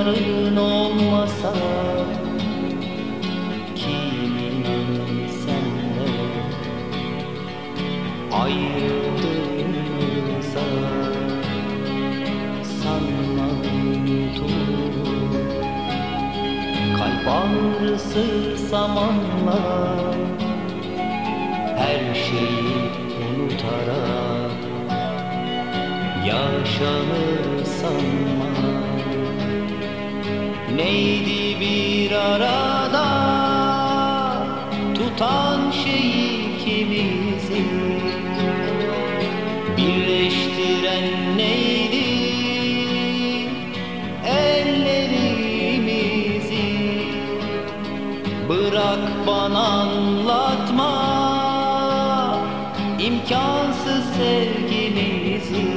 Yazdıkların olmasa kim inanır senle ayrıldığımıza? Sanmadım kalp ağrısı zamanla her şeyi unutarak yaşanır sanma. Neydi bir arada tutan şey ikimizi? Birleştiren neydi ellerimizi? Bırak bana anlatma imkansız sevgimizi.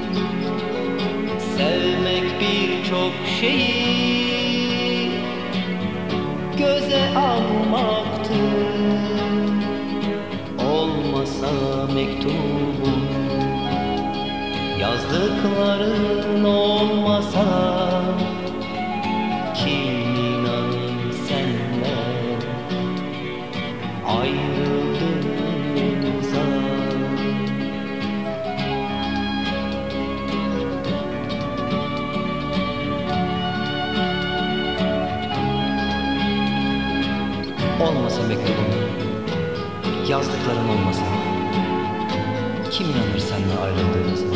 Sevmek birçok şeyi göze almaktı. Olmasa mektubun, yazdıkların olmasa kim inanır senle ayrıldığımıza? Olmasa mektubun, yazdıkların olmasa kim inanır seninle ayrıldığımıza?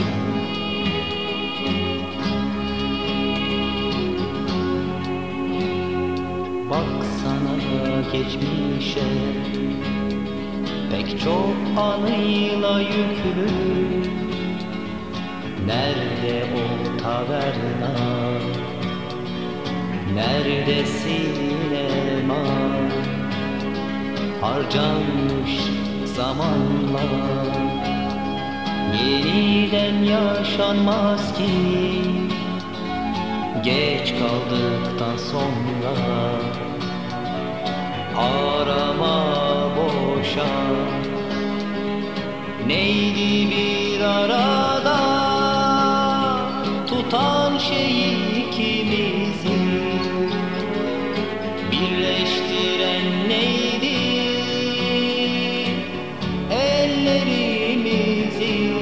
Baksana geçmişe, pek çok anıyla yüklü. Nerede o taverna, nerede sinema? Harcanmış zamanla yeniden yaşanmaz ki. Geç kaldıktan sonra arama boşa. Neydi bir arada tutan şey ikimizi? Birleştiren neydi ellerimizi?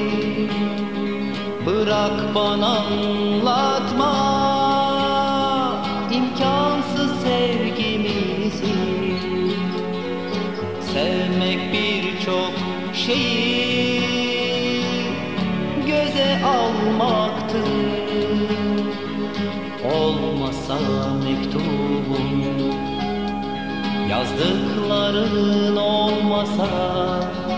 Bırak bana anlatma imkansız sevgimizi. Sevmek birçok şeyi göze almaktı. Olmasa mektubun, yazdıkların olmasa